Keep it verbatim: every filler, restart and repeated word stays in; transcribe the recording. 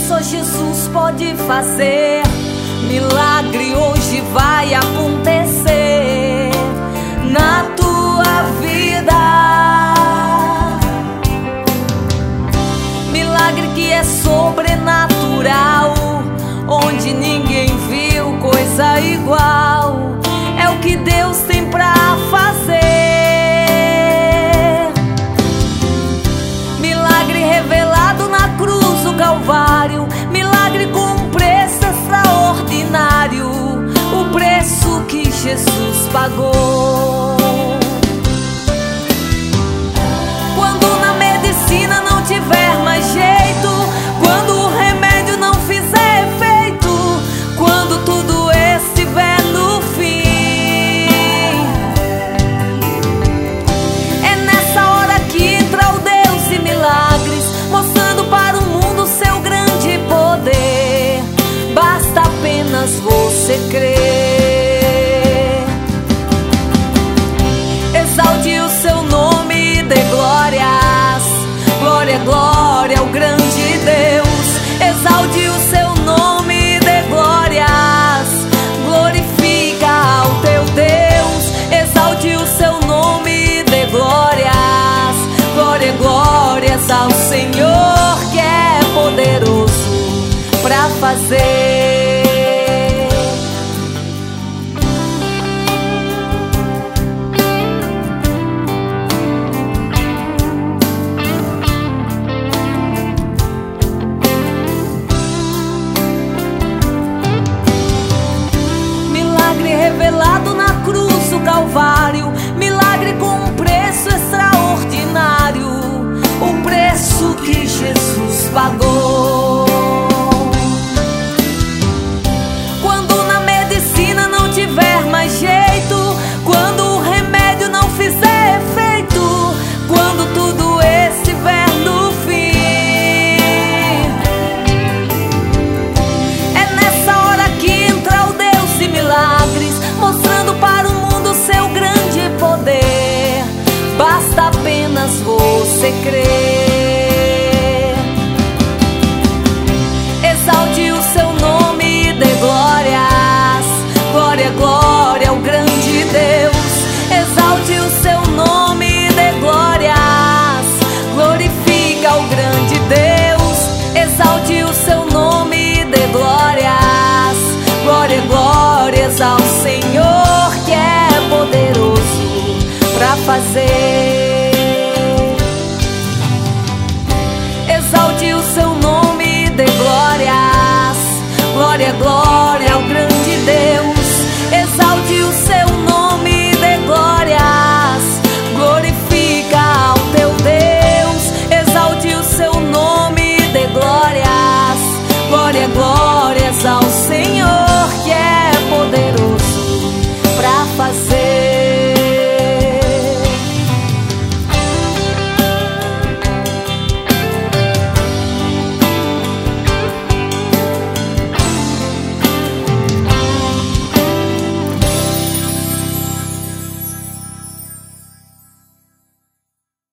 só Jesus pode fazer. Milagre hoje vai acontecer na tua vida. Milagre que é sobrenatural, onde ninguém viu coisa igual. É o que Deus tem pra fazer. Milagre revelado na cruz do Calvário, milagre com um preço extraordinário, o preço que Jesus pagou. Quando na medicina não tiver mais jeito, quando o remédio não fizer efeito, quando tudo estiver no fim, é nessa hora que entra o Deus de milagres, mostrando para o mundo seu grande poder. Basta apenas você crer. Exalte o seu nome e dê glórias. Glória, glória ao grande Deus. Exalte o seu nome e dê glórias. Glorifica ao teu Deus. Exalte o seu nome e dê glórias. Glória, glórias ao Senhor, que é poderoso pra fazer. Milagre revelado na cruz do Calvário, milagre com um preço extraordinário, o preço que Jesus pagou.